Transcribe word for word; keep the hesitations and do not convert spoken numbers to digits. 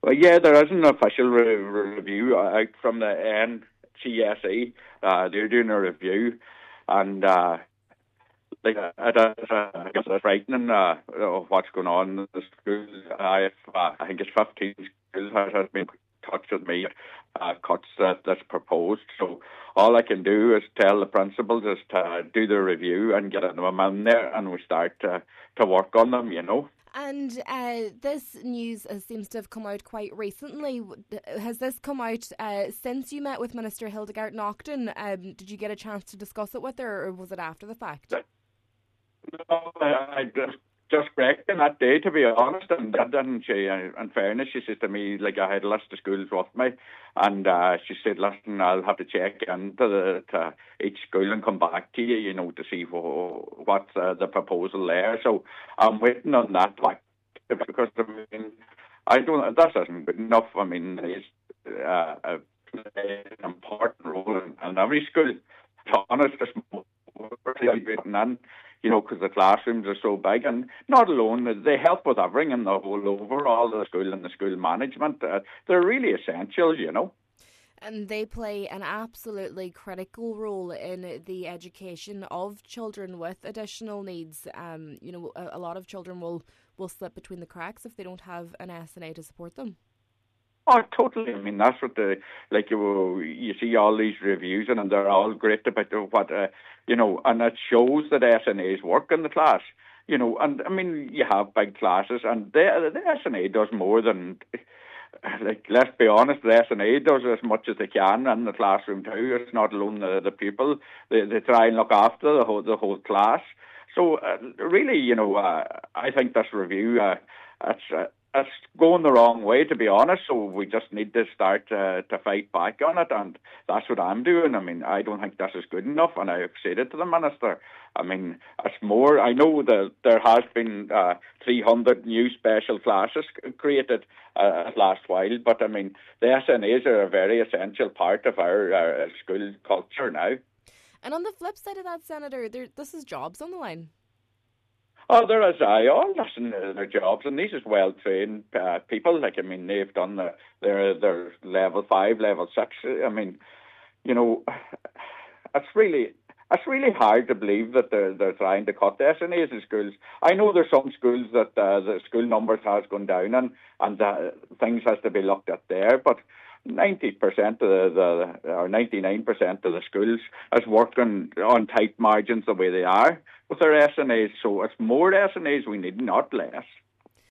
Well, yeah, there is an official re- review out from the N C S E. Uh, they're doing a review, and uh, like uh, it is, uh, I guess it's frightening uh, of what's going on in the schools. I, uh, I think it's fifteen schools has, has been touched with me, uh, cuts that, that's proposed. So all I can do is tell the principals is to do the review and get them in there, and we start to, to work on them, you know. And uh, this news uh, seems to have come out quite recently. Has this come out uh, since you met with Minister Hildegard Naughton? Um, did you get a chance to discuss it with her, or was it after the fact? No, I just just correcting that day, to be honest, and that didn't she? In fairness, she said to me, like, I had a list of schools with me, and uh, she said, listen, I'll have to check into the to each school and come back to you, you know, to see what, what's uh, the proposal there. So I'm waiting on that, like, because I mean, I don't. That isn't good enough. I mean, it's uh, a, an important role in, in every school. To be honest, it's more and you know, because the classrooms are so big, and not alone, they help with everything in the whole overall the school and the school management. Uh, they're really essential, you know. And they play an absolutely critical role in the education of children with additional needs. Um, you know, a, a lot of children will, will slip between the cracks if they don't have an S N A to support them. Oh, totally. I mean, that's what the, like, you you see all these reviews and they're all great about what, uh, you know, and it shows that S N As work in the class, you know, and I mean, you have big classes and the, the S N A does more than, like, let's be honest, the S N A does as much as they can in the classroom too. It's not alone the, the pupil. They, they try and look after the whole, the whole class. So, uh, really, you know, uh, I think this review, uh, it's, uh, it's going the wrong way, to be honest, so we just need to start uh, to fight back on it, and that's what I'm doing. I mean, I don't think this is good enough, and I've said it to the Minister. I mean, it's more, I know that there has been uh, three hundred new special classes created uh, last while, but I mean, the S N As are a very essential part of our uh, school culture now. And on the flip side of that, Senator, there, this is jobs on the line. Oh, there is. I all listen to their jobs, and these is well trained uh, people. Like, I mean, they've done the, their their level five, level six. I mean, you know, it's really it's really hard to believe that they're they're trying to cut the S N As in schools. I know there's some schools that uh, the school numbers has gone down, and and uh, things has to be looked at there, but ninety percent of the, the or ninety-nine percent of the schools is working on tight margins the way they are with their S N As. So it's more S N As we need, not less.